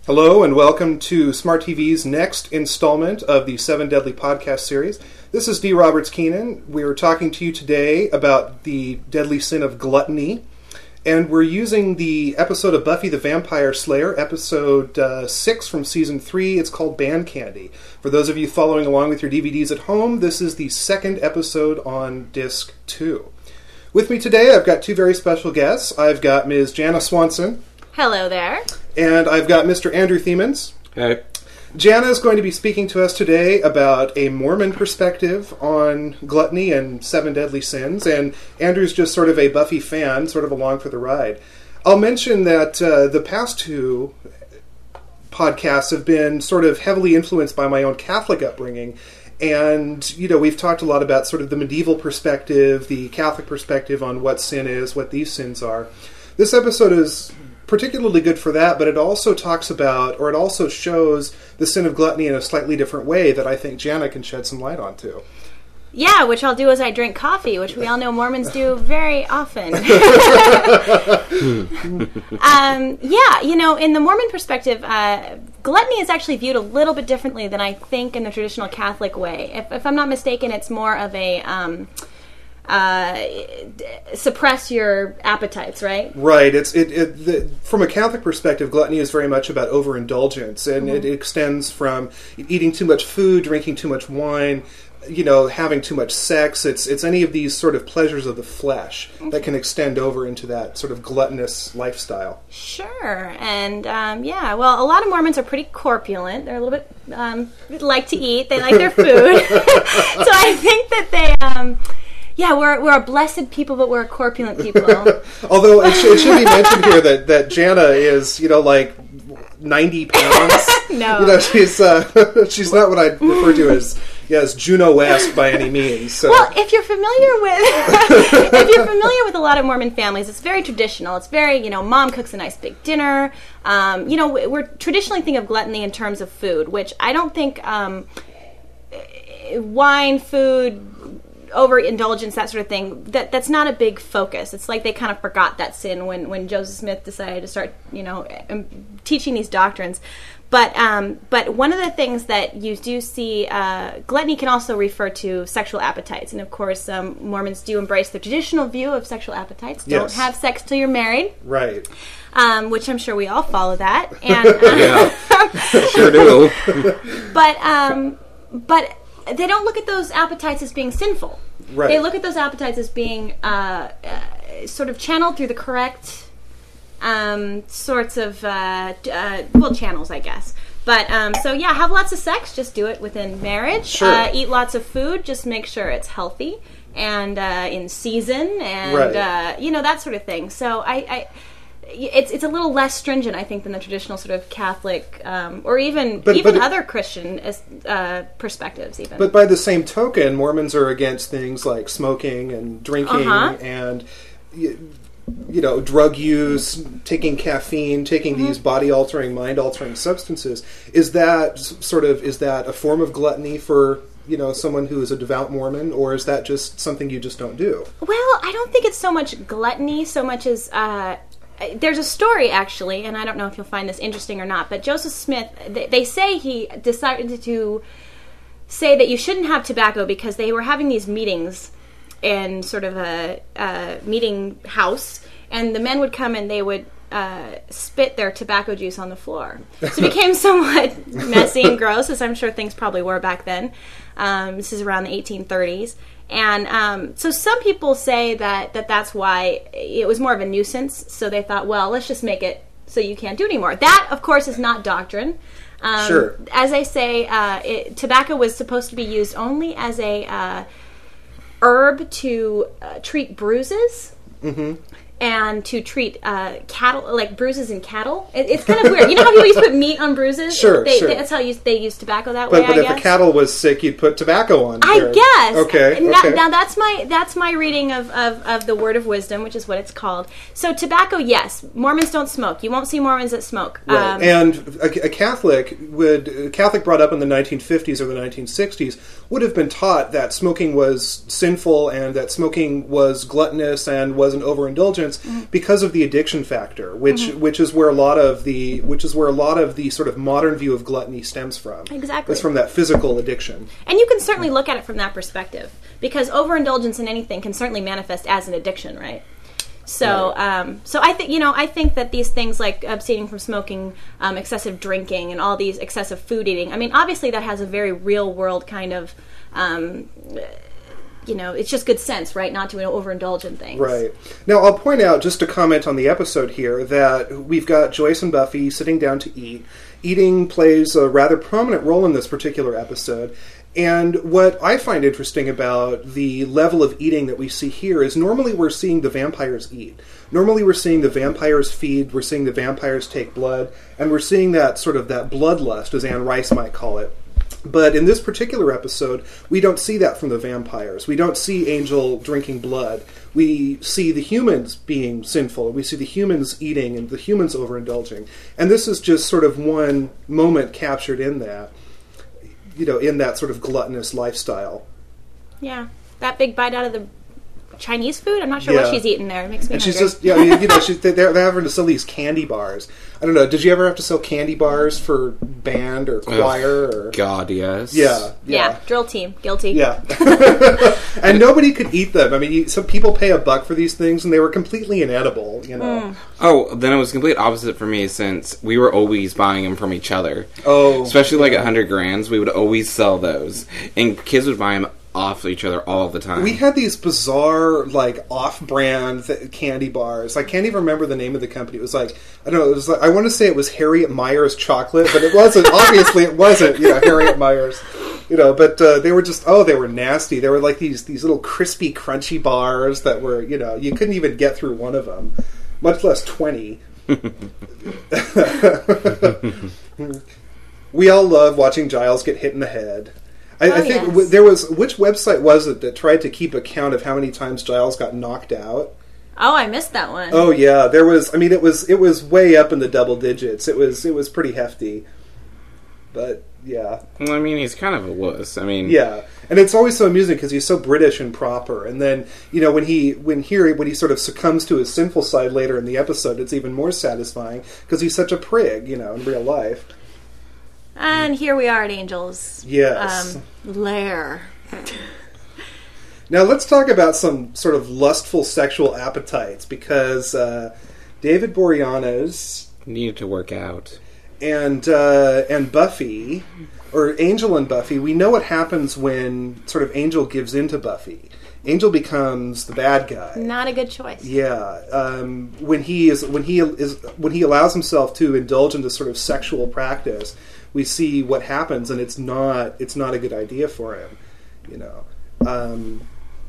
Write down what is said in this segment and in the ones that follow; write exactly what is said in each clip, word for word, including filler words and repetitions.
Hello and welcome to Smart T V's next installment of the Seven Deadly Podcast series. This is D. Roberts Keenan. We are talking to you today about the deadly sin of gluttony, and we're using the episode of Buffy the Vampire Slayer, episode uh, six from season three. It's called Band Candy. For those of you following along with your D V Ds at home, this is the second episode on disc two. With me today, I've got two very special guests. I've got Miz Jana Swanson. Hello there. And I've got Mister Andrew Thiemens. Hey. Jana is going to be speaking to us today about a Mormon perspective on gluttony and seven deadly sins, and Andrew's just sort of a Buffy fan, sort of along for the ride. I'll mention that uh, the past two podcasts have been sort of heavily influenced by my own Catholic upbringing, and, you know, we've talked a lot about sort of the medieval perspective, the Catholic perspective on what sin is, what these sins are. This episode is particularly good for that, but it also talks about, or it also shows the sin of gluttony in a slightly different way that I think Jana can shed some light on too. Yeah, which I'll do as I drink coffee, which we all know Mormons do very often. um, yeah, you know, in the Mormon perspective, uh, gluttony is actually viewed a little bit differently than I think in the traditional Catholic way. If, if I'm not mistaken, it's more of a Um, Uh, suppress your appetites, right? Right. It's it, it the, from a Catholic perspective, gluttony is very much about overindulgence, and mm-hmm. it extends from eating too much food, drinking too much wine, you know, having too much sex. It's it's any of these sort of pleasures of the flesh okay. that can extend over into that sort of gluttonous lifestyle. Sure. And um, yeah, well, a lot of Mormons are pretty corpulent. They're a little bit um, like to eat. They like their food. So I think that they. Um, Yeah, we're we're a blessed people, but we're a corpulent people. Although it, sh- it should be mentioned here that, that Jana is, you know, like ninety pounds. No, you know, she's uh, she's not what I refer to as yes Juno-esque by any means. So. Well, if you're familiar with if you're familiar with a lot of Mormon families, it's very traditional. It's very, you know, mom cooks a nice big dinner. Um, you know, we're traditionally think of gluttony in terms of food, which I don't think um, wine, food, overindulgence, that sort of thing, that that's not a big focus. It's like they kind of forgot that sin when, when Joseph Smith decided to start, you know, um, teaching these doctrines. But um, but one of the things that you do see, uh, gluttony can also refer to sexual appetites. And of course, um, Mormons do embrace the traditional view of sexual appetites. Don't yes. have sex till you're married. Right. Um, which I'm sure we all follow that. And uh, yeah, sure do. But um, but. They don't look at those appetites as being sinful. Right. They look at those appetites as being uh, uh, sort of channeled through the correct um, sorts of, uh, uh, well, channels, I guess. But, um, so yeah, have lots of sex, just do it within marriage. Sure. Uh, eat lots of food, just make sure it's healthy and uh, in season and, right. uh, you know, that sort of thing. So I... I It's it's a little less stringent, I think, than the traditional sort of Catholic um, or even but, even but other Christian uh, perspectives. Even, but by the same token, Mormons are against things like smoking and drinking uh-huh. and you know drug use, taking caffeine, taking mm-hmm. these body altering, mind altering substances. Is that sort of is that a form of gluttony for you know someone who is a devout Mormon, or is that just something you just don't do? Well, I don't think it's so much gluttony so much as. Uh, There's a story, actually, and I don't know if you'll find this interesting or not, but Joseph Smith, they, they say he decided to say that you shouldn't have tobacco because they were having these meetings in sort of a, a meeting house, and the men would come and they would uh, spit their tobacco juice on the floor. So it became somewhat messy and gross, as I'm sure things probably were back then. Um, this is around the eighteen thirties. And um, so some people say that, that that's why it was more of a nuisance. So they thought, well, let's just make it so you can't do it anymore. That, of course, is not doctrine. Um, sure. As I say, uh, it, tobacco was supposed to be used only as a uh, herb to uh, treat bruises. Mm-hmm. And to treat uh, cattle, like bruises in cattle. It, it's kind of weird. You know how people used to put meat on bruises? Sure, they, sure. They, that's how you, they use tobacco that but, way, But I if guess. a cattle was sick, you'd put tobacco on. I there. guess. Okay, now, okay. now that's my that's my reading of, of, of the Word of Wisdom, which is what it's called. So tobacco, yes. Mormons don't smoke. You won't see Mormons that smoke. Right. Um, and a, a Catholic would a Catholic brought up in the nineteen fifties or the nineteen sixties would have been taught that smoking was sinful and that smoking was gluttonous and was an overindulgence. indulgence mm-hmm. because of the addiction factor, which mm-hmm. which is where a lot of the which is where a lot of the sort of modern view of gluttony stems from. Exactly, it's from that physical addiction. And you can certainly look at it from that perspective, because overindulgence in anything can certainly manifest as an addiction, right? So, right. Um, so I think you know, I think that these things like abstaining from smoking, um, excessive drinking, and all these excessive food eating. I mean, obviously that has a very real world kind of, um, you know, it's just good sense, right? Not to overindulge in things. Right. Now, I'll point out, just to comment on the episode here, that we've got Joyce and Buffy sitting down to eat. Eating plays a rather prominent role in this particular episode. And what I find interesting about the level of eating that we see here is normally we're seeing the vampires eat. Normally we're seeing the vampires feed, we're seeing the vampires take blood, and we're seeing that sort of that bloodlust, as Anne Rice might call it. But in this particular episode, we don't see that from the vampires. We don't see Angel drinking blood. We see the humans being sinful. We see the humans eating and the humans overindulging. And this is just sort of one moment captured in that. You know, in that sort of gluttonous lifestyle. Yeah, that big bite out of the Chinese food. I'm not sure yeah. what she's eating there. It makes me and hungry. she's just, yeah, you know, she's, they're, they're having to sell these candy bars. I don't know. Did you ever have to sell candy bars for band or choir? Ugh, or God, yes. Yeah, yeah, yeah. Drill team, guilty. Yeah, and nobody could eat them. I mean, you, some people pay a buck for these things, and they were completely inedible. You know. Mm. Oh, then it was complete opposite for me, since we were always buying them from each other. Oh, especially like at Hundred Grands, we would always sell those, and kids would buy them off each other all the time. We had these bizarre, like, off-brand th- candy bars. I can't even remember the name of the company. It was like, I don't know, it was like, I want to say it was Harriet Myers chocolate, but it wasn't. Obviously, it wasn't, you know, Harriet Myers. You know, but uh, they were just, oh, they were nasty. They were like these, these little crispy, crunchy bars that were, you know, you couldn't even get through one of them, much less twenty. We all love watching Giles get hit in the head. I, oh, I think yes. w- there was, which website was it that tried to keep account of how many times Giles got knocked out? Oh, I missed that one. Oh yeah, there was. I mean, it was it was way up in the double digits. It was it was pretty hefty. But yeah, well, I mean, he's kind of a wuss. I mean, yeah, and it's always so amusing because he's so British and proper. And then you know when he when here when he sort of succumbs to his sinful side later in the episode, it's even more satisfying because he's such a prig, you know, in real life. And here we are at Angel's yes. um, lair. Now let's talk about some sort of lustful sexual appetites, because uh, David Boreanaz needed to work out, and uh, and Buffy, or Angel and Buffy, we know what happens when sort of Angel gives in to Buffy. Angel becomes the bad guy. Not a good choice. Yeah, um, when he is when he is when he allows himself to indulge in this sort of sexual practice, we see what happens, and it's not it's not a good idea for him, you know. Um,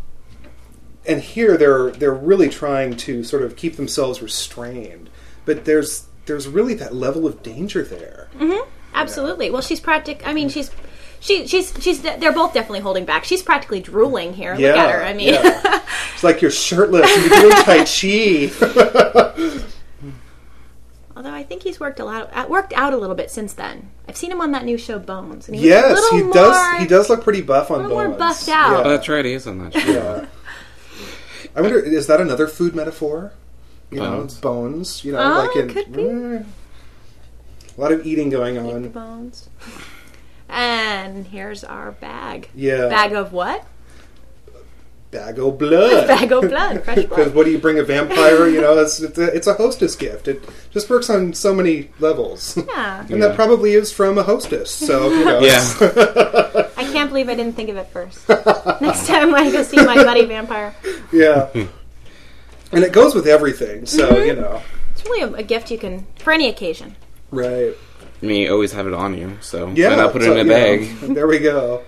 and here they're they're really trying to sort of keep themselves restrained, but there's there's really that level of danger there. Mm-hmm. Absolutely. You know? Well, she's practic. I mean, she's she she's she's they're both definitely holding back. She's practically drooling here. Yeah, Look at her. I mean, yeah. It's like you're shirtless and you're doing Tai Chi. Although I think he's worked a lot, worked out a little bit since then. I've seen him on that new show Bones. And he yes, looks a he more, does. He does look pretty buff on a little Bones. more buffed out. Yeah. Oh, that's right, he is on that show. Yeah. I wonder, is that another food metaphor? You Bones. know, bones. You know, Oh, like in could be. mm, a lot of eating going Eat the on. bones. And here's our bag. Yeah, Bag of what? bag o' blood. Bag of blood, fresh Because blood. what do you bring a vampire? You know, it's it's a, it's a hostess gift. It just works on so many levels. Yeah. And Yeah. that probably is from a hostess. So you know. Yeah. I can't believe I didn't think of it first. Next time I go see my buddy vampire. Yeah. And it goes with everything. So Mm-hmm. you know. It's really a, a gift you can, for any occasion. Right. I mean, you always have it on you, so Yeah. why not put it so, in a you bag? know, there we go.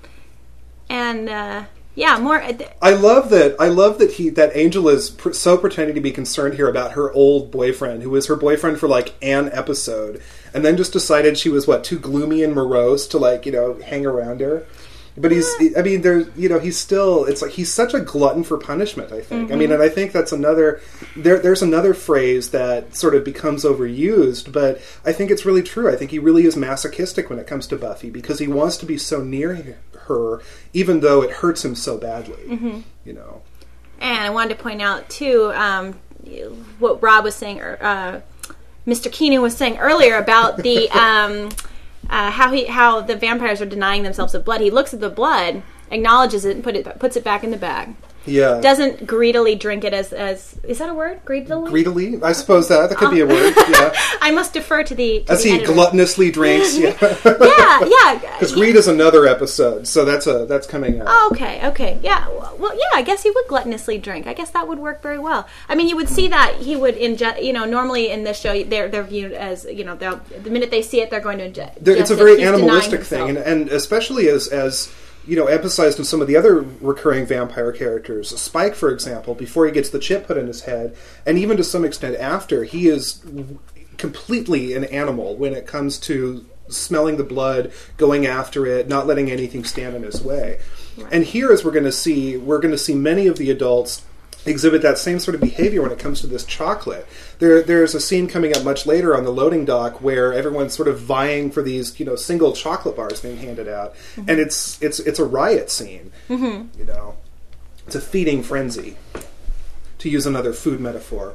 And, uh, yeah, more... Uh, th- I love that. I love that he that Angel is pr- so pretending to be concerned here about her old boyfriend, who was her boyfriend for like an episode, and then just decided she was what too gloomy and morose to like you know hang around her. But he's, I mean, there's, you know, he's still, it's like, he's such a glutton for punishment, I think. Mm-hmm. I mean, and I think that's another, there, there's another phrase that sort of becomes overused, but I think it's really true. I think he really is masochistic when it comes to Buffy, because he wants to be so near her, even though it hurts him so badly, mm-hmm. you know. And I wanted to point out, too, um, what Rob was saying, uh, Mister Keenan was saying earlier about the um, uh, how he how the vampires are denying themselves of blood. He looks at the blood, acknowledges it, and put it puts it back in the bag. Yeah. Doesn't greedily drink it as as is that a word? Greedily. Greedily, I suppose that that could oh. be a word. Yeah. I must defer to the to as the he editor. gluttonously drinks. Yeah. yeah, yeah. Because greed is another episode, so that's a that's coming out. Oh, okay, okay, yeah. Well, yeah. I guess he would gluttonously drink. I guess that would work very well. I mean, you would see that he would ingest. You know, normally in this show, they're they're viewed as you know, the minute they see it, they're going to ingest. It's a very animalistic thing, and, and especially as as. you know, emphasized in some of the other recurring vampire characters. Spike, for example, before he gets the chip put in his head, and even to some extent after, he is completely an animal when it comes to smelling the blood, going after it, not letting anything stand in his way. Right. And here, as we're going to see, we're going to see many of the adults exhibit that same sort of behavior when it comes to this chocolate. There, there's a scene coming up much later on the loading dock where everyone's sort of vying for these, you know, single chocolate bars being handed out, mm-hmm. and it's it's it's a riot scene. Mm-hmm. You know, it's a feeding frenzy, to use another food metaphor.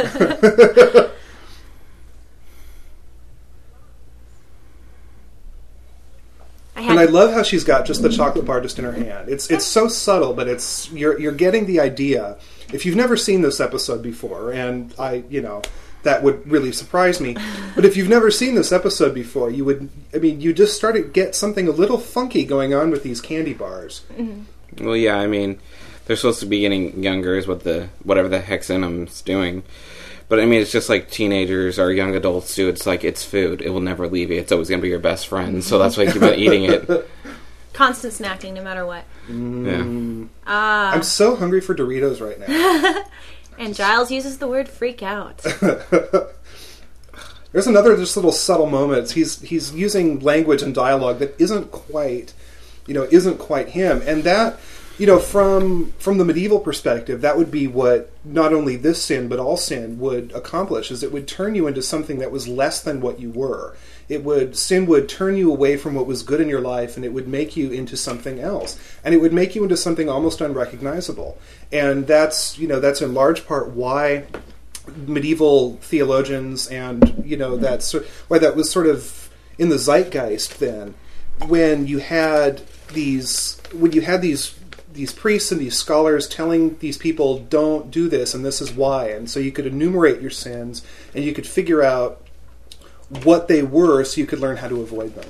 I and I love how she's got just the chocolate bar just in her hand. It's it's so subtle, but it's you're you're getting the idea. If you've never seen this episode before, and I, you know, that would really surprise me. But if you've never seen this episode before, you would. I mean, you just start to get something a little funky going on with these candy bars. Mm-hmm. Well, yeah, I mean, they're supposed to be getting younger, is what the whatever the heck's in them's doing. But I mean, it's just like teenagers or young adults do. It's like, it's food. It will never leave you. It's always going to be your best friend. So that's why you keep on eating it. Constant snacking, no matter what. Mm. Yeah. Uh, I'm so hungry for Doritos right now. And Giles uses the word freak out. There's another just little subtle moment. He's he's using language and dialogue that isn't quite, you know, isn't quite him. And that, you know, from from the medieval perspective, that would be what not only this sin, but all sin would accomplish, is it would turn you into something that was less than what you were. It would, sin would turn you away from what was good in your life, and it would make you into something else. And it would make you into something almost unrecognizable. And that's, you know, that's in large part why medieval theologians and, you know, that's why that was sort of in the zeitgeist then, when you had these, when you had these these priests and these scholars telling these people, don't do this, and this is why. And so you could enumerate your sins, and you could figure out what they were so you could learn how to avoid them.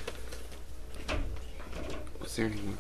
Was there any more?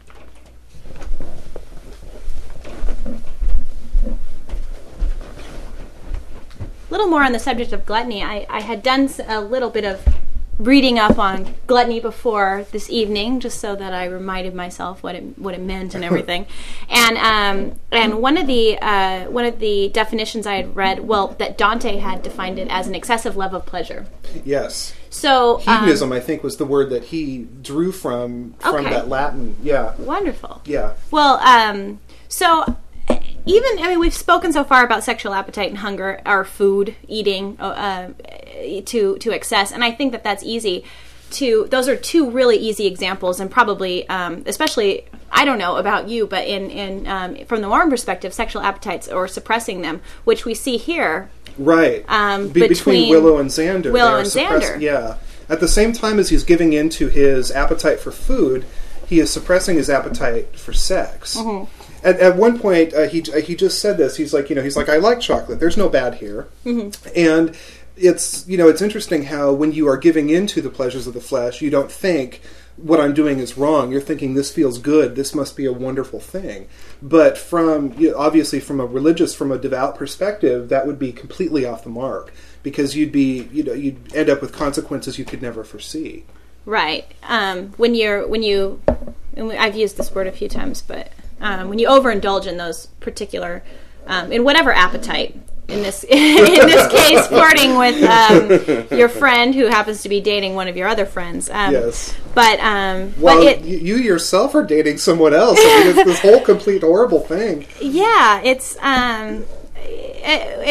A little more on the subject of gluttony. I, I had done a little bit of reading up on gluttony before this evening, just so that I reminded myself what it what it meant and everything. and um, and one of the uh, one of the definitions I had read, well, that Dante had defined it as an excessive love of pleasure. Yes. So hedonism, um, I think, was the word that he drew from from okay. that Latin. Yeah. Wonderful. Yeah. Well, um, so. Even, I mean, we've spoken so far about sexual appetite and hunger, or food, eating uh, to to excess, and I think that that's easy to, those are two really easy examples, and probably, um, especially, I don't know about you, but in, in um, from the Mormon perspective, sexual appetites or suppressing them, which we see here. Right. Um, Be- between, between Willow and Xander. Willow and Xander. Yeah. At the same time as he's giving in to his appetite for food, he is suppressing his appetite for sex. Mm-hmm. At, at one point, uh, he he just said this. He's like, you know, he's like, I like chocolate. There's no bad here. Mm-hmm. And it's, you know, it's interesting how when you are giving in to the pleasures of the flesh, you don't think what I'm doing is wrong. You're thinking this feels good. This must be a wonderful thing. But from, you know, obviously from a religious, from a devout perspective, that would be completely off the mark, because you'd be, you know, you'd end up with consequences you could never foresee. Right. Um, when you're when you, and I've used this word a few times, but. Um, when you overindulge in those particular, um, in whatever appetite, in this in this case, flirting with um, your friend who happens to be dating one of your other friends. Um, yes. But um, well, but it, you yourself are dating someone else. I mean, it's this whole complete horrible thing. Yeah, it's um, it, it,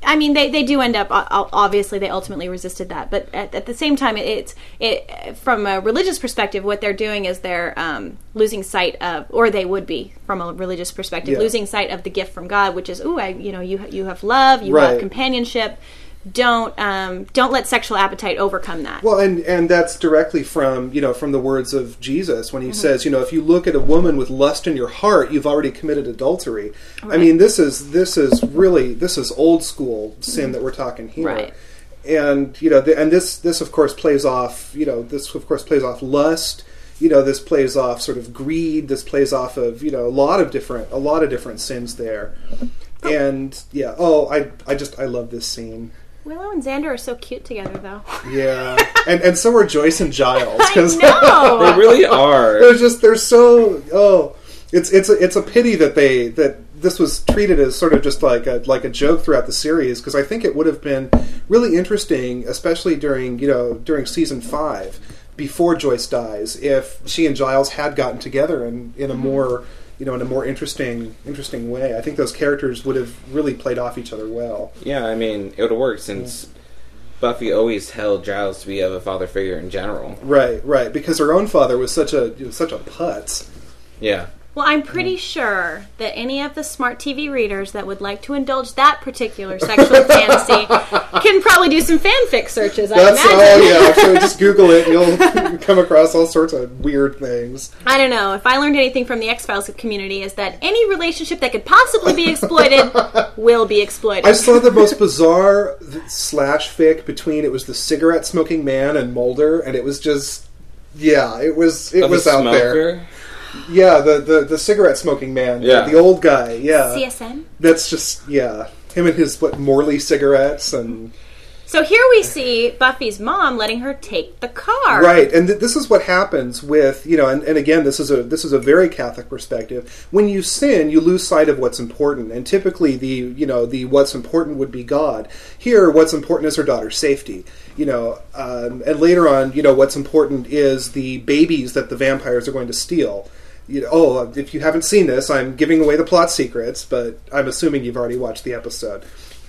I mean, they, they do end up, obviously, they ultimately resisted that. But at, at the same time, it's it from a religious perspective, what they're doing is they're um, losing sight of, or they would be, from a religious perspective, Yeah. losing sight of the gift from God, which is, ooh, I, you know, you you have love, you Right. have companionship. Don't um, don't let sexual appetite overcome that. Well, and and that's directly from, you know, from the words of Jesus when he Mm-hmm. says, you know, if you look at a woman with lust in your heart, you've already committed adultery. I Right. mean, this is this is really this is old school sin that we're talking here. Right. And you know, the, and this this of course plays off, you know, this of course plays off lust. You know, this plays off sort of greed. This plays off of, you know, a lot of different a lot of different sins there. And yeah, oh, I I just I love this scene. Willow and Xander are so cute together, though. Yeah, and and so are Joyce and Giles. I 'cause know. They really are. They're just they're so oh, it's it's a, it's a pity that they that this was treated as sort of just like a like a joke throughout the series, because I think it would have been really interesting, especially during you know during season five before Joyce dies, if she and Giles had gotten together in in a more you know in a more interesting interesting way. I think those characters would have really played off each other well. Yeah, I mean, it would have worked since Buffy always held Giles to be of a father figure in general. Right, right, because her own father was such a such a putz. Yeah. Well, I'm pretty sure that any of the smart T V readers that would like to indulge that particular sexual fantasy can probably do some fanfic searches, I That's imagine. oh yeah. So just Google it, and you'll come across all sorts of weird things. I don't know. If I learned anything from the X-Files community is that any relationship that could possibly be exploited will be exploited. I saw the most bizarre slash fic between it was the cigarette smoking man and Mulder, and it was just yeah, it was it Of was a out there. smoker? Yeah, the, the the cigarette smoking man, Yeah. the old guy. Yeah, C S N? that's just yeah, him and his what Morley cigarettes and. So here we see Buffy's mom letting her take the car. Right, and th- this is what happens with you know, and, and again, this is a this is a very Catholic perspective. When you sin, you lose sight of what's important, and typically the you know the what's important would be God. Here, what's important is her daughter's safety. You know, um, and later on, you know, what's important is the babies that the vampires are going to steal. You know, oh, if you haven't seen this, I'm giving away the plot secrets, but I'm assuming you've already watched the episode.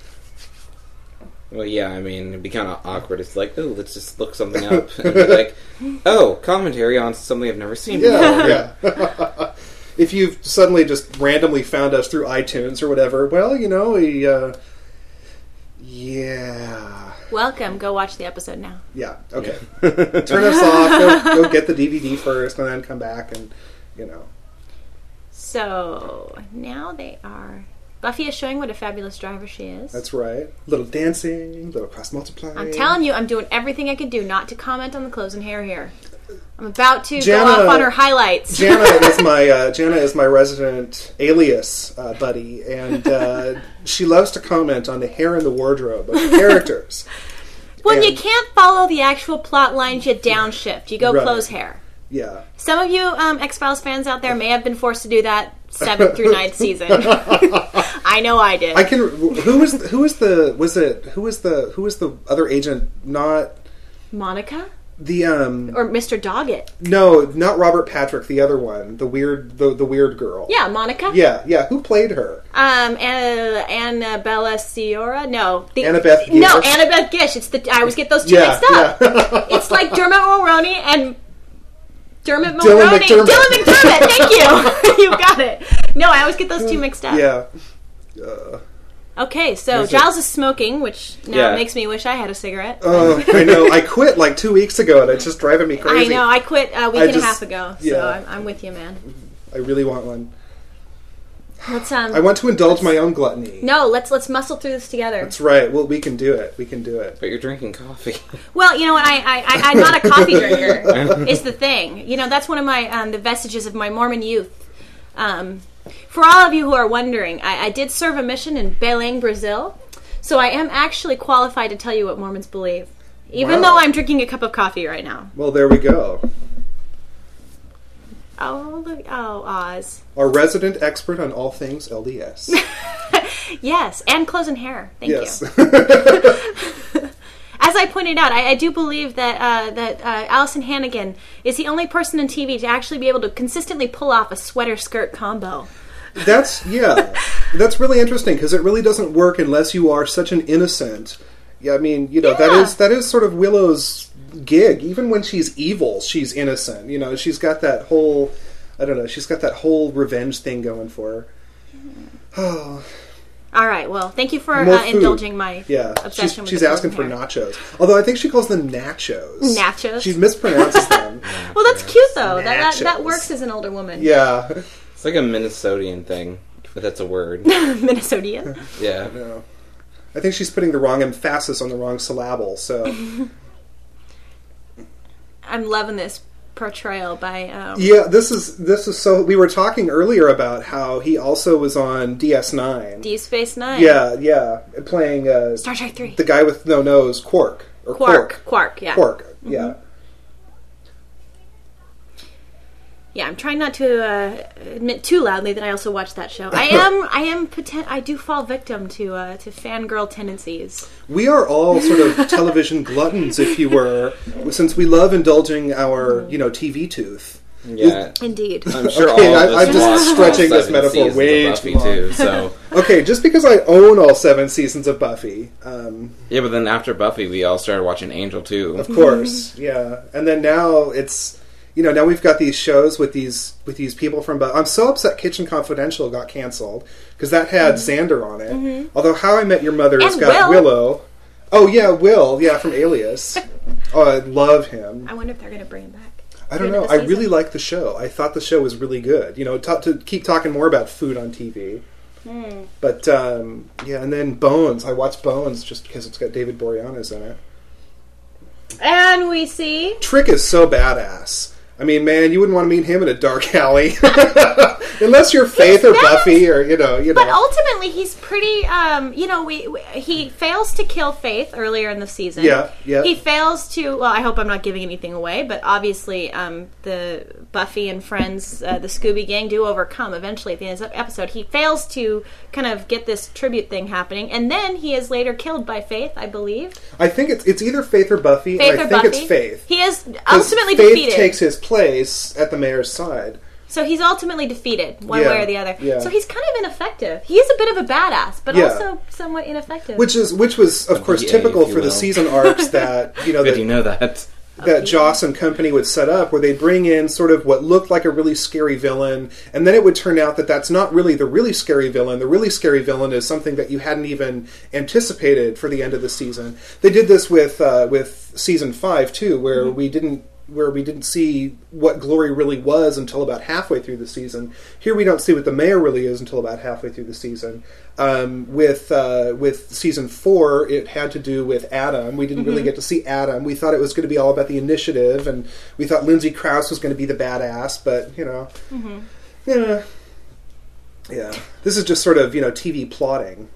Well, yeah, I mean, it'd be kind of awkward. It's like, oh, let's just look something up. And be like, oh, commentary on something I've never seen before. Yeah, yeah. If you've suddenly just randomly found us through iTunes or whatever, well, you know, we, uh, yeah. Welcome. Go watch the episode now. Yeah, okay. Turn us off, go, go get the D V D first, and then come back and, you know. So now they are... Buffy is showing what a fabulous driver she is. That's right. Little dancing, little cross multiplying. I'm telling you, I'm doing everything I could do not to comment on the clothes and hair here. I'm about to Jana- go off on her highlights. Jana is my uh, Jana is my resident alias uh, buddy, and uh, she loves to comment on the hair and the wardrobe of the characters. When And- you can't follow the actual plot lines, you downshift. You go Right. clothes hair. Yeah. Some of you um, X-Files fans out there may have been forced to do that seventh through ninth season. I know I did. I can. Who was who was the was it who was the who was the other agent? Not Monica? the um. Or Mister Doggett? No, not Robert Patrick. The other one, the weird the the weird girl. Yeah, Monica? Yeah, yeah. Who played her? Um, Anna, Annabella Ciora? No. The, Annabeth Gish? No, Annabeth Gish. It's the I always get those two Yeah, mixed up. yeah. It's like Dermot Mulroney and Dermot Dylan Mulroney. McDermott. Dylan McDermott. Thank you. You got it. No, I always get those two mixed up. Yeah. Uh, Okay, so Is it- Giles is smoking, which now Yeah. makes me wish I had a cigarette. oh, I know. I quit like two weeks ago, and it's just driving me I crazy. know. I quit a week I and just- a half ago, so yeah. I'm, I'm with you, man. I really want one. Let's um. I want to indulge my own gluttony. No, let's let's muscle through this together. That's right. Well, we can do it. We can do it. But you're drinking coffee. Well, you know what? I, I, I I'm not a coffee drinker. Is the thing. You know, that's one of my um, the vestiges of my Mormon youth. Um, for all of you who are wondering, I, I did serve a mission in Belém, Brazil, so I am actually qualified to tell you what Mormons believe, even Wow. though I'm drinking a cup of coffee right now. Well, there we go. Oh, look, oh, Oz. Our resident expert on all things L D S. Yes, and clothes and hair. Thank yes. you. As I pointed out, I, I do believe that uh, that uh, Allison Hannigan is the only person in T V to actually be able to consistently pull off a sweater skirt combo. That's, yeah. That's really interesting, because it really doesn't work unless you are such an innocent. Yeah, I mean, you know, Yeah. that is that is sort of Willow's gig. Even when she's evil, she's innocent. You know, she's got that whole, I don't know, she's got that whole revenge thing going for her. Oh, All right. Well, thank you for More uh, food. indulging my yeah. obsession She's, with she's the asking for frozen hair. nachos. Although I think she calls them nachos. Nachos? She mispronounces them. Well, that's cute though. That, that Nachos. that works as an older woman. Yeah. It's like a Minnesotian thing, if that's a word. Minnesotian. Yeah. No. I think she's putting the wrong emphasis on the wrong syllable, so... I'm loving this portrayal by. Um, Yeah, this is this is so. We were talking earlier about how he also was on D S nine. Deep Space Nine. Yeah, yeah, playing uh, Star Trek Three. the guy with no nose, Quark or Quark. Quark. Yeah. Quark. Yeah. Yeah, I'm trying not to uh, admit too loudly that I also watched that show. I am, I am, poten- I do fall victim to uh, to fangirl tendencies. We are all sort of television gluttons, if you were, since we love indulging our, you know, T V tooth. Yeah. Indeed. I'm sure Okay, all I- of us I'm just watched all stretching this seven metaphor seasons way of Buffy too long. too. So Okay, just because I own all seven seasons of Buffy, um, yeah, but then after Buffy, we all started watching Angel too. of course, yeah, and then now it's. You know, now we've got these shows with these with these people from. Bu- I'm so upset Kitchen Confidential got canceled because that had Xander on it. Mm-hmm. Although How I Met Your Mother has And got Will. Willow. Oh yeah, Will. Yeah, from Alias. Oh, I love him. I wonder if they're going to bring him back. I don't End of know. the I season. really like the show. I thought the show was really good. You know, to, to keep talking more about food on T V. Hmm. But um, yeah, and then Bones. I watched Bones just because it's got David Boreanaz in it. And we see. Trick is so badass. I mean, man, you wouldn't want to meet him in a dark alley. Unless you're Faith or badass. Buffy or, you know, you know. But ultimately, he's pretty. Um, you know, we, we he fails to kill Faith earlier in the season. Yeah, yeah. He fails to. Well, I hope I'm not giving anything away, but obviously, um, the Buffy and friends, uh, the Scooby Gang, do overcome eventually at the end of the episode. He fails to kind of get this tribute thing happening, and then he is later killed by Faith, I believe. I think it's it's either Faith or Buffy, Faith and I or think Buffy. it's Faith. He is 'Cause ultimately Faith defeated. takes his place at the mayor's side. So he's ultimately defeated, one Yeah, way or the other. yeah. So he's kind of ineffective. He is a bit of a badass, but Yeah. also somewhat ineffective. Which is which was, of course, B A, typical if you for the will. season arcs that, you know, Good, that, you know that. that Joss and company would set up, where they'd bring in sort of what looked like a really scary villain, and then it would turn out that that's not really the really scary villain. The really scary villain is something that you hadn't even anticipated for the end of the season. They did this with uh, with season five too, where Mm-hmm. we didn't where we didn't see what Glory really was until about halfway through the season. Here we don't see what the mayor really is until about halfway through the season. Um, with uh, with season four, it had to do with Adam. We didn't Mm-hmm. really get to see Adam. We thought it was going to be all about the initiative, and we thought Lindsay Krause was going to be the badass. But you know, Mm-hmm. yeah, yeah. This is just sort of, you know, T V plotting.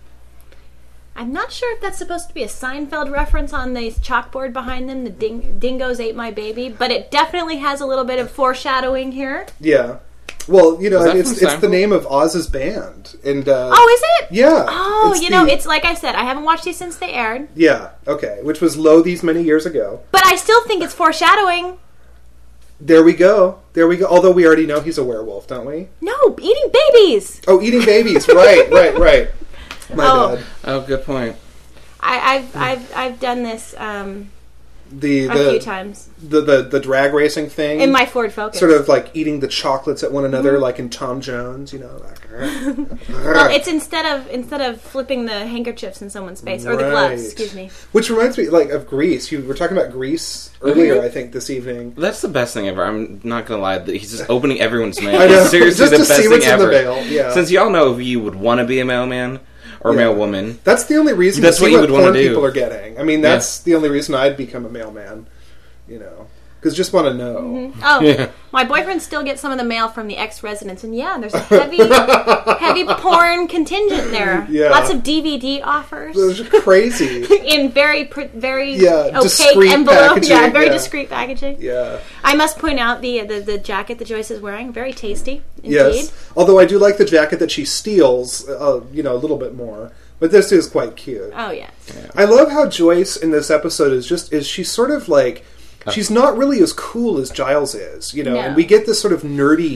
I'm not sure if that's supposed to be a Seinfeld reference on the chalkboard behind them. The ding- dingoes ate my baby, but it definitely has a little bit of foreshadowing here. Yeah. Well, you know, Was that it's from it's the Seinfeld? name of Oz's band, and uh, Oh, is it? yeah. Oh, it's you know, the- it's like I said, I haven't watched these since they aired, yeah. Okay, which was Loathes many years ago. but I still think it's foreshadowing. There we go. There we go. Although we already know he's a werewolf, don't we? No, eating babies. Oh, eating babies. Right, right, right. My Oh. bad. Oh, good point. I, I've I've I've done this um, The a few the, times the the the drag racing thing. in my Ford Focus. sort of like eating the chocolates at one another, like in Tom Jones. You know. Like, Well, it's instead of instead of flipping the handkerchiefs in someone's face or the Right. gloves. Excuse me. Which reminds me, like, of Grease. You were talking about Grease earlier, I think, this evening. That's the best thing ever. I'm not gonna lie. that He's just opening everyone's mail. I know. It's seriously Just the to best see what's thing in the ever. mail, yeah. Since y'all know if you would want to be a mailman or Yeah. mail woman, That's the only reason That's to see what you what, would wanna porn do. people are getting. I mean, that's the only reason I'd become a mailman. You know, because just want to know. Oh, Yeah. my boyfriend still gets some of the mail from the ex-residents, and yeah, there's a heavy, heavy porn contingent there. Yeah. Lots of D V D offers Those are crazy. in very, pr- very Yeah, opaque discreet envelope. packaging, Yeah, very yeah. discreet packaging. Yeah. I must point out the, the the jacket that Joyce is wearing, very tasty indeed. Yes. Although I do like the jacket that she steals, uh, you know, a little bit more. But this is quite cute. Oh yeah. I love how Joyce in this episode is just is she's sort of like she's not really as cool as Giles is, you know. No. And we get this sort of nerdy,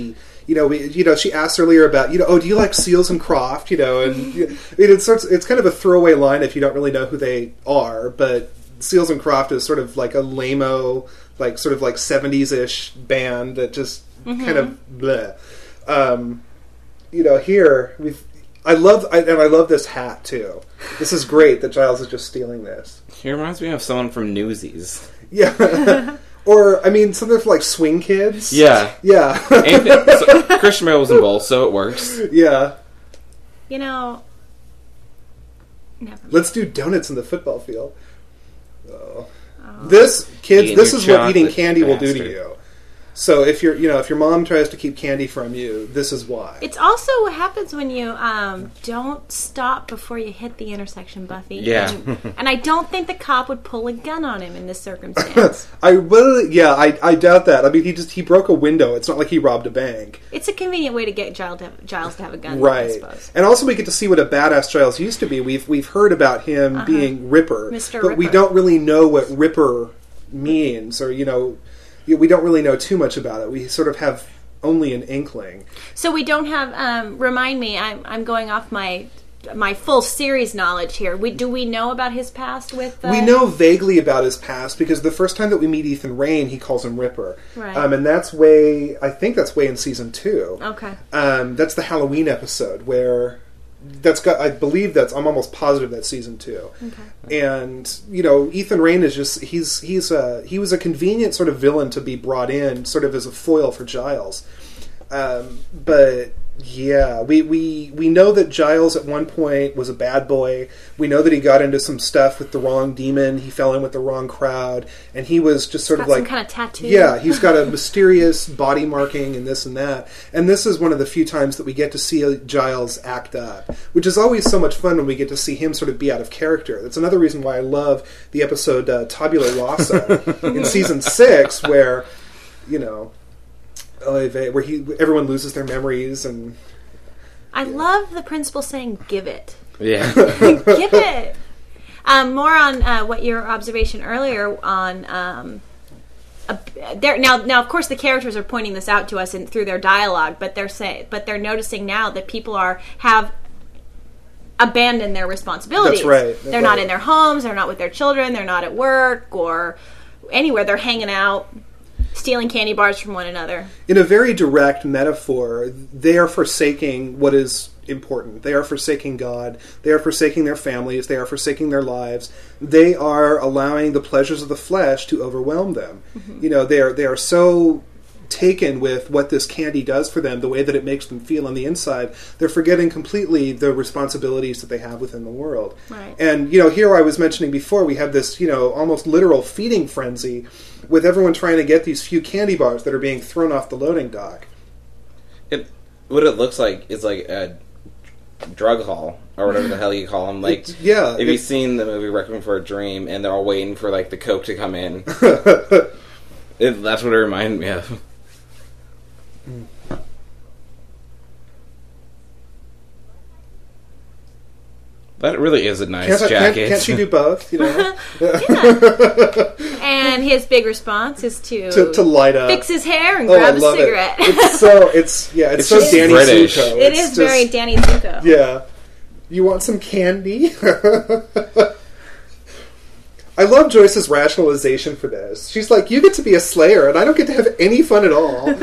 You know, we, you know, she asked earlier about, you know, oh, do you like Seals and Croft? You know, and I mean, it's sort of, it's kind of a throwaway line if you don't really know who they are, but Seals and Croft is sort of like a lame-o, like sort of like seventies-ish band that just mm-hmm. kind of bleh. Um, you know, here we've. I love, I, and I love this hat too. This is great that Giles is just stealing this. He reminds me of someone from Newsies. Yeah. Or, I mean, something for, like, Swing Kids. Yeah. Yeah. so, Christian Bale was in both, so it works. Yeah. You know... Never mind. Let's do donuts in the football field. Oh. Oh. This, kids, Eating this is what eating candy bastard. will do to you. So if you're, you know, if your mom tries to keep candy from you, this is why. It's also what happens when you um, don't stop before you hit the intersection, Buffy. Yeah. And, and I don't think the cop would pull a gun on him in this circumstance. I really, yeah, I, I doubt that. I mean, he just he broke a window. It's not like he robbed a bank. It's a convenient way to get Giles to have, Giles to have a gun, right? I suppose. And also, we get to see what a badass Giles used to be. We've we've heard about him uh-huh. being Ripper, Mister but Ripper. we don't really know what Ripper means, or you know. We don't really know too much about it. We sort of have only an inkling. So we don't have. Um, remind me, I'm I'm going off my my full series knowledge here. We do we know about his past with? Uh... We know vaguely about his past because the first time that we meet Ethan Rayne, he calls him Ripper, right? Um, and that's way. I think that's way in season two. Okay. Um, that's the Halloween episode where. That's got. I believe that's. I'm almost positive that's season two. Okay. And you know, Ethan Rayne is just. He's he's a he was a convenient sort of villain to be brought in, sort of as a foil for Giles. Um, but yeah, we, we we know that Giles at one point was a bad boy. We know that he got into some stuff with the wrong demon. He fell in with the wrong crowd, and he was just sort he's of got like some kind of tattoo. Yeah, he's got a mysterious body marking and this and that. And this is one of the few times that we get to see Giles act up, which is always so much fun when we get to see him sort of be out of character. That's another reason why I love the episode uh, Tabula Rasa in season six, where you know. Where he everyone loses their memories and I yeah. love the principal saying "give it." Yeah, give it. Um, more on uh, what your observation earlier on. Um, uh, there now, now of course the characters are pointing this out to us in, through their dialogue, but they're say, but they're noticing now that people are have abandoned their responsibilities. That's right. That's they're right. not in their homes. They're not with their children. They're not at work or anywhere. They're hanging out. Stealing candy bars from one another. In a very direct metaphor, they are forsaking what is important. They are forsaking God. They are forsaking their families. They are forsaking their lives. They are allowing the pleasures of the flesh to overwhelm them. Mm-hmm. You know, they are they are so taken with what this candy does for them, the way that it makes them feel on the inside, they're forgetting completely the responsibilities that they have within the world. Right. And, you know, here I was mentioning before, we have this, you know, almost literal feeding frenzy with everyone trying to get these few candy bars that are being thrown off the loading dock. It, what it looks like is like a drug haul, or whatever the hell you call them. Like, it's, yeah. If you've seen the movie Requiem for a Dream, and they're all waiting for, like, the Coke to come in. it, that's what it reminded me of. Mm. That really is a nice can't, jacket. Can't, can't she do both? You know. Yeah. And his big response is to, to to light up, fix his hair, and oh, grab I a love cigarette. It. It's so it's yeah, it's, it's so Danny British. Zuko. It it's is just, very Danny Zuko. Yeah. You want some candy? I love Joyce's rationalization for this. She's like, you get to be a slayer, and I don't get to have any fun at all.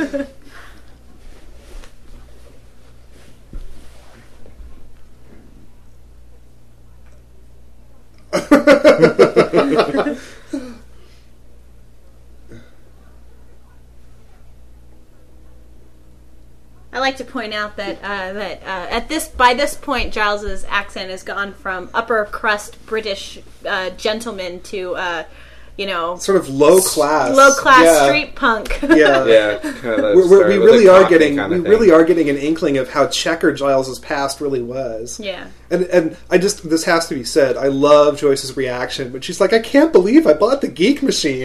I like to point out that uh, that uh, at this by this point Giles's accent has gone from upper crust British uh, gentleman to uh, you know sort of low class, low class yeah. street punk. Yeah, yeah. Kind of we're, we're, we really are getting kind of we really are getting an inkling of how checkered Giles's past really was. Yeah, and and I just this has to be said. I love Joyce's reaction, but she's like, I can't believe I bought the geek machine.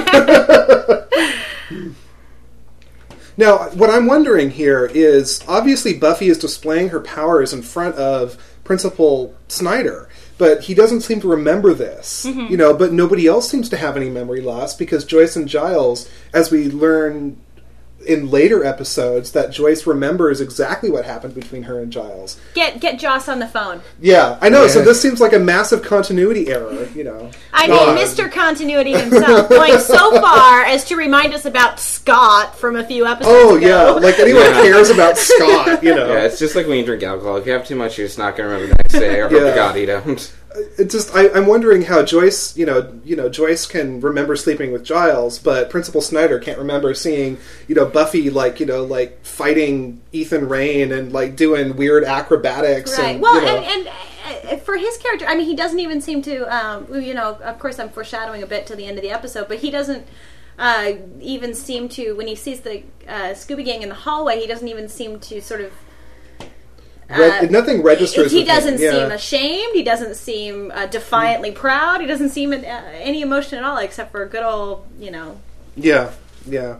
Now, what I'm wondering here is, obviously Buffy is displaying her powers in front of Principal Snyder, but he doesn't seem to remember this, mm-hmm. you know, but nobody else seems to have any memory loss, because Joyce and Giles, as we learn in later episodes that Joyce remembers exactly what happened between her and Giles. Get get Joss on the phone. Yeah, I know. Yeah. So this seems like a massive continuity error, you know. I God. mean, Mister Continuity himself, going so far as to remind us about Scott from a few episodes Oh, ago. yeah. Like, anyone Yeah. cares about Scott, you know. Yeah, it's just like when you drink alcohol. If you have too much, you're just not going to remember the next day. Or hope Yeah. to God you don't. It just, I, I'm wondering how Joyce, you know, you know, Joyce can remember sleeping with Giles, but Principal Snyder can't remember seeing, you know, Buffy, like, you know, like, fighting Ethan Rayne and, like, doing weird acrobatics. Right. And, Well, you know, and, and uh, for his character, I mean, he doesn't even seem to, um, you know, of course I'm foreshadowing a bit to the end of the episode, but he doesn't uh, even seem to, when he sees the uh, Scooby Gang in the hallway, he doesn't even seem to sort of Reg- uh, nothing registers He with him, doesn't yeah. seem ashamed. He doesn't seem uh, defiantly proud. He doesn't seem uh, any emotion at all, except for a good old, you know. Yeah, yeah.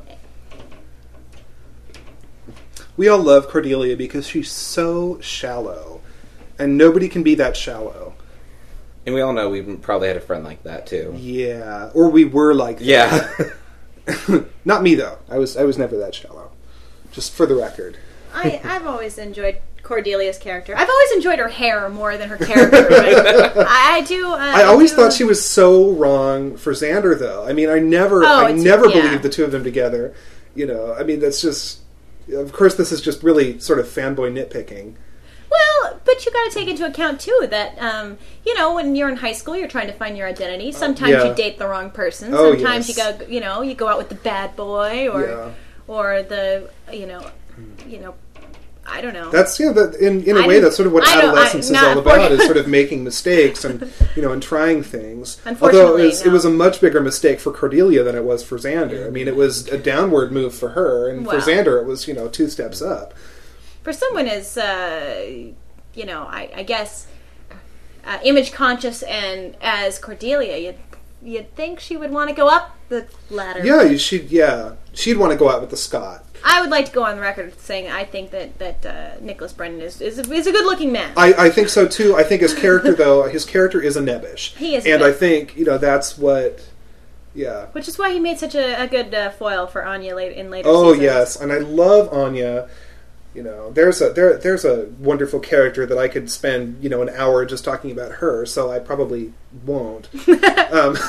We all love Cordelia because she's so shallow, and nobody can be that shallow. And we all know we probably had a friend like that, too. Yeah, or we were like that. Yeah. Not me though. I was I was never that shallow. Just for the record. I, I've always enjoyed Cordelia's character. I've always enjoyed her hair more than her character. Right? I, I do. Uh, I always do, thought she was so wrong for Xander, though. I mean, I never, Oh, I it's- never yeah. believed the two of them together. You know, I mean, that's just. Of course, this is just really sort of fanboy nitpicking. Well, but you got to take into account too that um, you know when you're in high school, you're trying to find your identity. Sometimes Yeah. you date the wrong person. Oh, Sometimes yes. you go, you know, you go out with the bad boy or Yeah. or the you know, you know, I don't know. That's you know, that in in a I way didn't- that's sort of what I don't- I- adolescence is not all about. Is for- sort of making mistakes and you know and trying things. Although it Unfortunately, was, no. it was a much bigger mistake for Cordelia than it was for Xander. I mean, it was a downward move for her, and Well. for Xander, it was you know two steps up. For someone as uh, you know, I, I guess uh, image conscious and as Cordelia, you'd you'd think she would want to go up the ladder. Yeah, she'd yeah she'd want to go out with the Scott. I would like to go on the record saying I think that that uh, Nicholas Brennan is is a, is a good looking man. I, I think so too. I think his character, though, his character is a nebbish. He is and good. I think you know that's what. Yeah. Which is why he made such a, a good uh, foil for Anya late in later Oh seasons. yes, and I love Anya. You know, there's a there there's a wonderful character that I could spend you know an hour just talking about her. So I probably won't. um,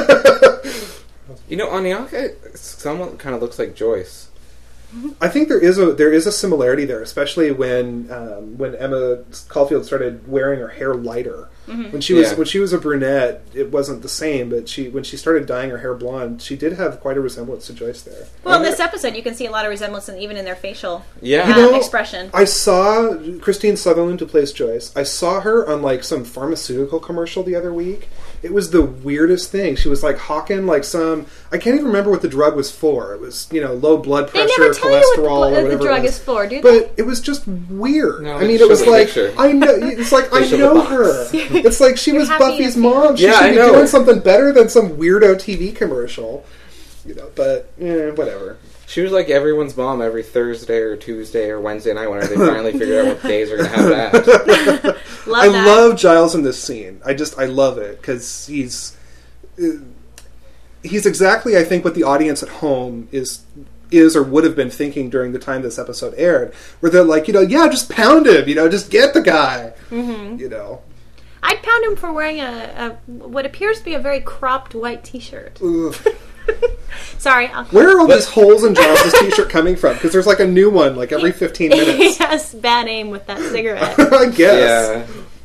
You know, Anyaka somewhat kind of looks like Joyce. I think there is a there is a similarity there, especially when um, when Emma Caulfield started wearing her hair lighter. Mm-hmm. When she was Yeah. when she was a brunette, it wasn't the same. But she when she started dyeing her hair blonde, she did have quite a resemblance to Joyce there. Well, in this episode, you can see a lot of resemblance, in, even in their facial Yeah. uh, You know, expression. I saw Christine Sutherland, who plays Joyce. I saw her on like some pharmaceutical commercial the other week. It was the weirdest thing. She was like hawking like some. I can't even remember what the drug was for. It was you know low blood They pressure, never tell you cholesterol, what or the, whatever the drug it was. is for, do they? But it was just weird. No, I they mean, it showed was the like picture. I know. It's like I They showed the know box. her. It's like she You're was happy Buffy's and mom. She Yeah, should I be know. doing something better than some weirdo T V commercial. You know, but eh, whatever. She was like everyone's mom every Thursday or Tuesday or Wednesday night whenever they finally figured out what days are going to have that. love I that. love Giles in this scene. I just I love it because he's uh, he's exactly I think what the audience at home is is or would have been thinking during the time this episode aired, where they're like, you know, yeah, just pound him, you know, just get the guy, mm-hmm. you know. I'd pound him for wearing a, a what appears to be a very cropped white T-shirt. Ugh. Sorry, I'll Where are all these holes in Giles' t-shirt coming from? Because there's like a new one like every fifteen he minutes. has bad aim with that cigarette. I guess.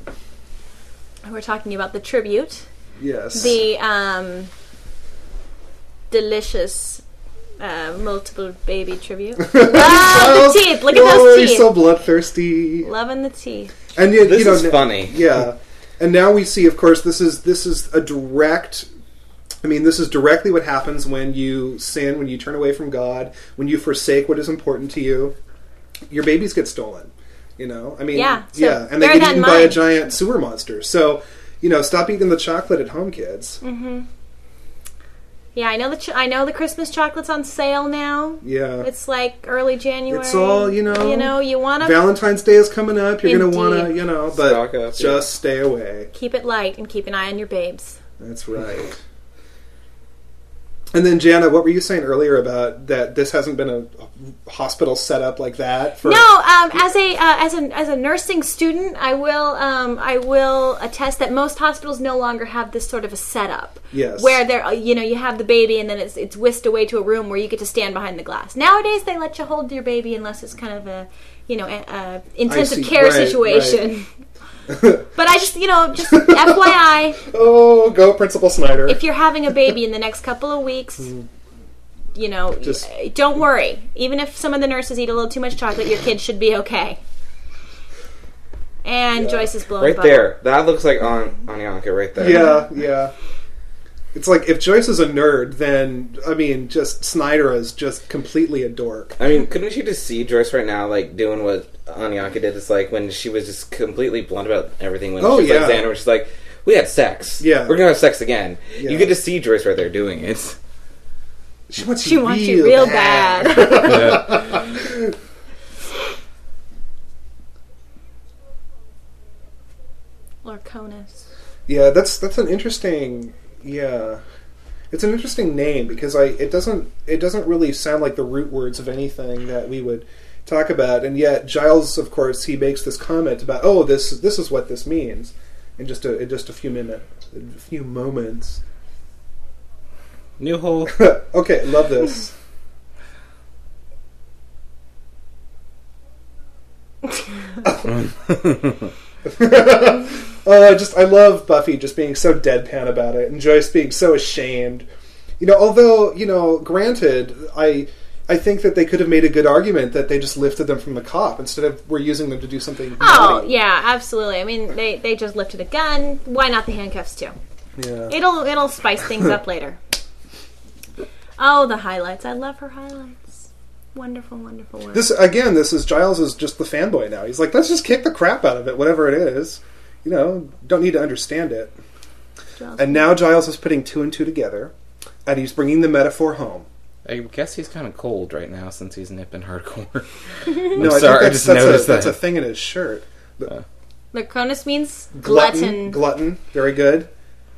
Yeah. We're talking about the tribute, Yes. the um, delicious uh, multiple baby tribute. Love Giles- the teeth. Look at oh, those he's teeth. so bloodthirsty. Loving the teeth. And yet, This you know, is n- funny. Yeah, and now we see, of course, this is this is a direct. I mean, this is directly what happens when you sin, when you turn away from God, when you forsake what is important to you. Your babies get stolen. You know, I mean, Yeah, so yeah, and they bear get that eaten in by a mind. giant sewer monster. So, you know, stop eating the chocolate at home, kids. Mm-hmm. Yeah, I know the ch- I know the Christmas chocolate's on sale now. Yeah, It's like early January. It's all, you know, You know, you want to Valentine's Day is coming up. You're going to want to, Indeed. you know, but Stock up, just yeah. stay away. keep it light and keep an eye on your babes. That's right. And then, Jana, what were you saying earlier about that this hasn't been a hospital set up like that? For... No, um, as a uh, as a as a nursing student, I will um, I will attest that most hospitals no longer have this sort of a setup. Yes. Where they're you know you have the baby and then it's it's whisked away to a room where you get to stand behind the glass. Nowadays, they let you hold your baby unless it's kind of a you know a, a intensive care right, situation. Right. But I just, you know, just F Y I. Oh, go Principal Snyder. If you're having a baby in the next couple of weeks, you know, just don't worry. Even if some of the nurses eat a little too much chocolate, your kid should be okay. And yeah. Joyce is blowing right bubble. there. That looks like An- Anyanka right there. Yeah, yeah. It's like, if Joyce is a nerd, then, I mean, just Snyder is just completely a dork. I mean, couldn't you just see Joyce right now, like, doing what Anyanka did? It's like, when she was just completely blunt about everything. When oh, she was yeah. like Xander, she's like, we had sex. Yeah. We're gonna have sex again. Yeah. You get to see Joyce right there doing it. She wants she you wants real you real bad. bad. Lorconus. Yeah, that's that's an interesting... Yeah, it's an interesting name because I it doesn't it doesn't really sound like the root words of anything that we would talk about, and yet Giles, of course, he makes this comment about oh this this is what this means in just a in just a few minutes, a few moments. New hole. Okay, love this. Uh, just I love Buffy just being so deadpan about it, and Joyce being so ashamed. You know, although you know, granted, I I think that they could have made a good argument that they just lifted them from the cop instead of we're using them to do something. Oh naughty. yeah, absolutely. I mean, they they just lifted a gun. Why not the handcuffs too? Yeah, it'll it'll spice things up later. Oh, the highlights! I love her highlights. Wonderful, wonderful work. This again, this is Giles is just the fanboy now. He's like, let's just kick the crap out of it, whatever it is. You know, don't need to understand it. Giles. And now Giles is putting two and two together, and he's bringing the metaphor home. I guess he's kind of cold right now since he's nipping hardcore. No, I'm I sorry, think I that's, just that's, noticed a, that's that. a thing in his shirt. But Uh, Lorconus means glutton, glutton. glutton, very good.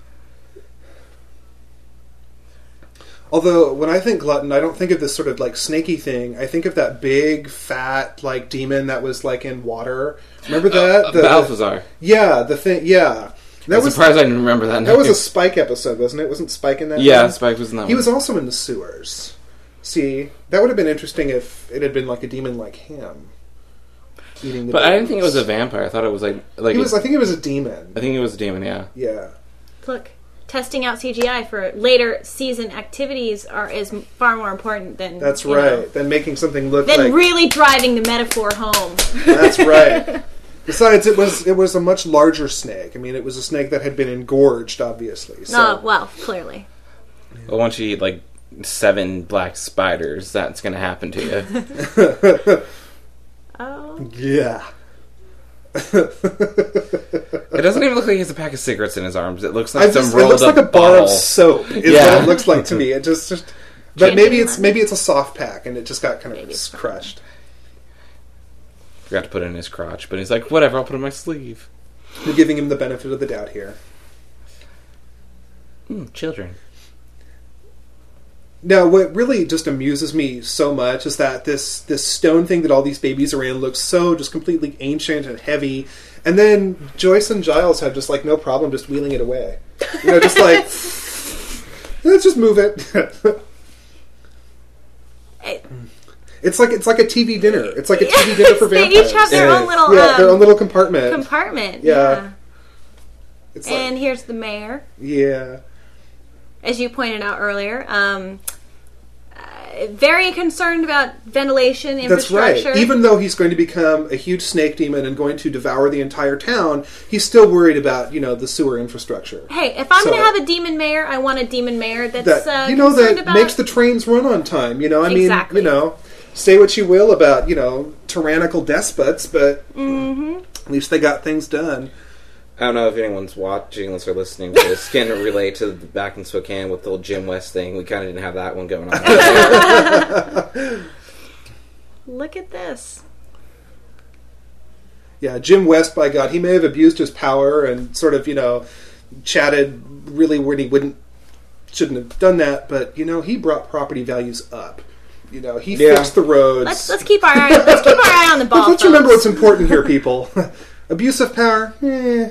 Although, when I think glutton, I don't think of this sort of, like, snaky thing. I think of that big, fat, like, demon that was, like, in water. Remember that? uh, the, Balthazar. Yeah, the thing, yeah. That I'm was, surprised I didn't remember that name. that was a Spike episode, wasn't it? Wasn't Spike in that? Yeah, one? Spike was in that He one. was also in the sewers. See, that would have been interesting if it had been, like, a demon like him. Eating the But I didn't think it demons. was a vampire. I thought it was like... like He was, a- I think it was a demon. I think it was a demon, yeah. Yeah. Look, testing out C G I for later season activities are is far more important than That's you right. know, Than making something look than like... really driving the metaphor home. That's right. Besides, it was it was a much larger snake. I mean, it was a snake that had been engorged, obviously. So. Oh, well, clearly. But once you eat, like, seven black spiders, that's going to happen to you. Oh. Yeah. It doesn't even look like he has a pack of cigarettes in his arms. It looks I like some just, it rolled looks up like a bar bottle. of soap. Is Yeah. what it looks like to me. It just, just but Candy maybe it's lemon. maybe it's a soft pack and it just got kind Maybe of it's crushed. Forgot to put it in his crotch, but he's like, whatever, I'll put it in my sleeve. We're giving him the benefit of the doubt here. Mm, children. Now, what really just amuses me so much is that this this stone thing that all these babies are in looks so just completely ancient and heavy, and then Joyce and Giles have just like no problem just wheeling it away. You know, just like let's just move it. It- It's like it's like a T V dinner. It's like a T V dinner for They vampires. each have their Yeah. own little yeah, um, their own little compartment. compartment. Yeah. Yeah. It's like, And here's the mayor, yeah. as you pointed out earlier. Um, uh, very concerned about ventilation That's infrastructure. right. Even though he's going to become a huge snake demon and going to devour the entire town, he's still worried about, you know, the sewer infrastructure. Hey, if I'm So- going to have a demon mayor, I want a demon mayor that's That uh, you know concerned that about makes the trains run on time. You know, I mean, Exactly. you know, say what you will about you know tyrannical despots, but Mhm. at least they got things done. I don't know if anyone's watching this or listening to this can relate to the back in Spokane with the old Jim West thing. We kind of didn't have that one going on. Look at this. Yeah, Jim West, by God, he may have abused his power and sort of, you know, chatted really when he wouldn't shouldn't have done that, but, you know, he brought property values up. You know, he Yeah. fixed the roads. Let's let's keep our eye, let's keep our eye on the ball. Let's folks. remember what's important here, people. Abuse of power, eh.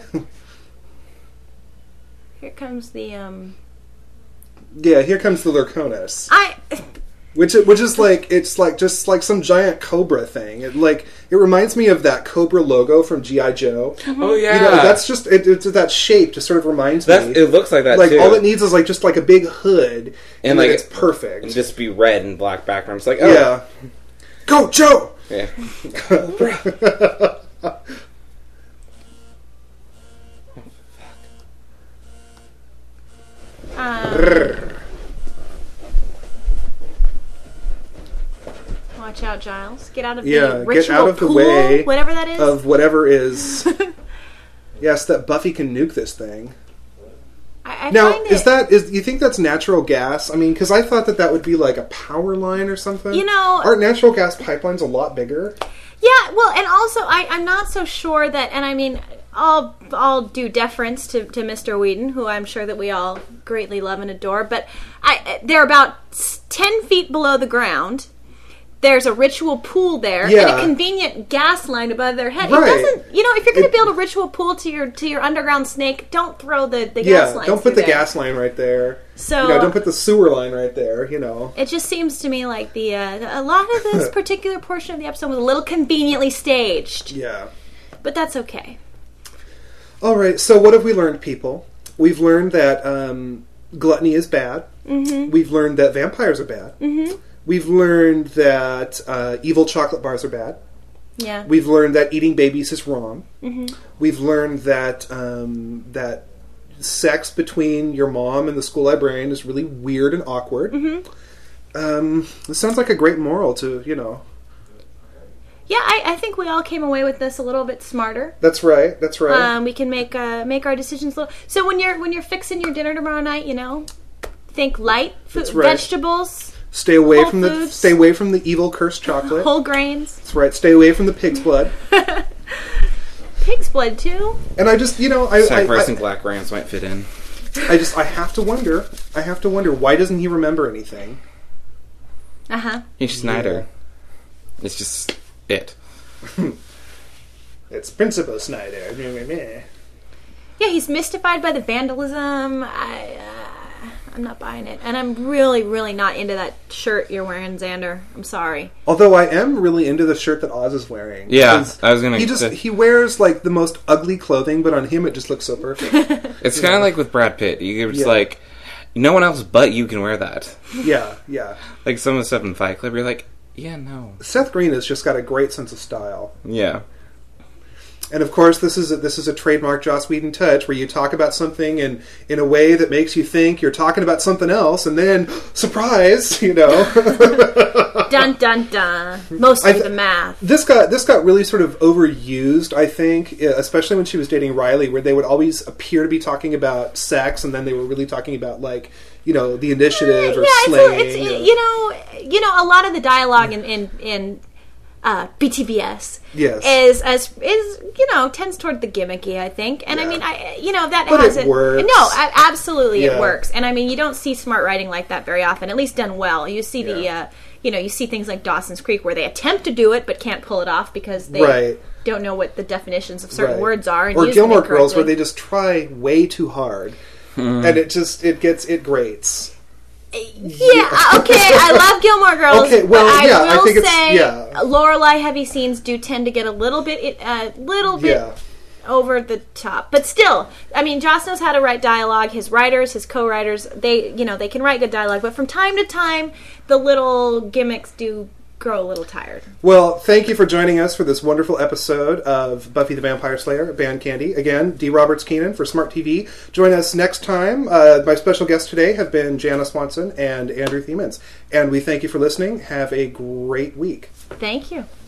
Here comes the um. Yeah, here comes the Lurkonis. I. Which which is like it's like just like some giant cobra thing. It like it reminds me of that Cobra logo from G I Joe. Oh yeah, You know, that's just it, it's that shape just sort of reminds that's me. it. Looks like that Like too. all it needs is like just like a big hood, and, And, like like, it's perfect. and just be red and black background. It's like oh Yeah, go Joe. yeah. Um, watch out, Giles. Get out of Yeah, the get ritual out of the pool, way whatever that is. Of whatever is. Yes, that Buffy can nuke this thing. I, I Now, find is it, that is you think that's natural gas? I mean, because I thought that that would be like a power line or something. You know- aren't natural gas pipelines a lot bigger? Yeah, well, and also I, I'm not so sure that, and I mean, I'll I'll do deference to, to Mister Whedon, who I'm sure that we all greatly love and adore. But I, they're about ten feet below the ground. There's a ritual pool there, and Yeah. a convenient gas line above their head. Right. It doesn't, you know, if you're going to It- build a ritual pool to your to your underground snake, don't throw the, the Yeah, gas line. don't put the through there. gas line right there. So You know, don't put the sewer line right there. You know. it just seems to me like the uh, a lot of this particular portion of the episode was a little conveniently staged, Yeah. but that's okay. All right. So what have we learned, people? We've learned that um, gluttony is bad. Mm-hmm. We've learned that vampires are bad. Mm-hmm. We've learned that uh, evil chocolate bars are bad. Yeah. We've learned that eating babies is wrong. Mm-hmm. We've learned that um, that sex between your mom and the school librarian is really weird and awkward. Mm-hmm. Um, this sounds like a great moral to, you know. Yeah, I, I think we all came away with this a little bit smarter. That's right. That's right. Um, we can make uh, make our decisions a little. So when you're when you're fixing your dinner tomorrow night, you know, think light food, That's right. vegetables, stay away Whole from the Foods. stay away from the evil cursed chocolate. whole grains, That's right. Stay away from the pig's blood. pig's blood too. And I just, you know, I I, Sacrificing I, black rams might fit in. I just I have to wonder. I have to wonder why doesn't he remember anything? Uh huh. He's Snyder. It's just it. It's Principal Snyder. Yeah, he's mystified by the vandalism. I, uh, I'm not buying it, and I'm really, really not into that shirt you're wearing, Xander. I'm sorry. Although I am really into the shirt that Oz is wearing. Yeah, Because I was gonna- He just he wears like the most ugly clothing, but on him it just looks so perfect. It's kind of like with Brad Pitt. You just Yeah. like no one else but you can wear that. yeah, yeah. Like some of the stuff in Fight Club, you're like, yeah, no, Seth Green has just got a great sense of style. yeah. And of course, this is a, this is a trademark Joss Whedon touch, where you talk about something in in a way that makes you think you're talking about something else, and then surprise, you know. Dun dun dun. Mostly I th- the math. This got this got really sort of overused, I think, especially when she was dating Riley, where they would always appear to be talking about sex, and then they were really talking about like you know the initiative or yeah, slaying. it's, a, it's or- you know, you know, a lot of the dialogue in in, in uh, B T B S Yes. is as is you know tends toward the gimmicky, I think, and I Yeah. mean, I you know that But has it a- works. No, I, absolutely, Yeah. it works, and I mean, you don't see smart writing like that very often, at least done well. You see the. Yeah. Uh, you know, you see things like Dawson's Creek where they attempt to do it but can't pull it off because they Right. don't know what the definitions of certain Right. words are. And or use them Gilmore Girls, where incorrectly. they just try way too hard, and it just it gets it grates. Yeah, okay, I love Gilmore Girls. Okay, well, but I yeah, I will think it's- say yeah. Lorelai heavy scenes do tend to get a little bit, a little bit Yeah. over the top. But still, I mean, Joss knows how to write dialogue. His writers, his co-writers, they, you know, they can write good dialogue. But from time to time, the little gimmicks do grow a little tired. Well, thank you for joining us for this wonderful episode of Buffy the Vampire Slayer, Band Candy. Again, D. Roberts Keenan for Smart T V. Join us next time. Uh, my special guests today have been Jana Swanson and Andrew Thiemens. And we thank you for listening. Have a great week. Thank you.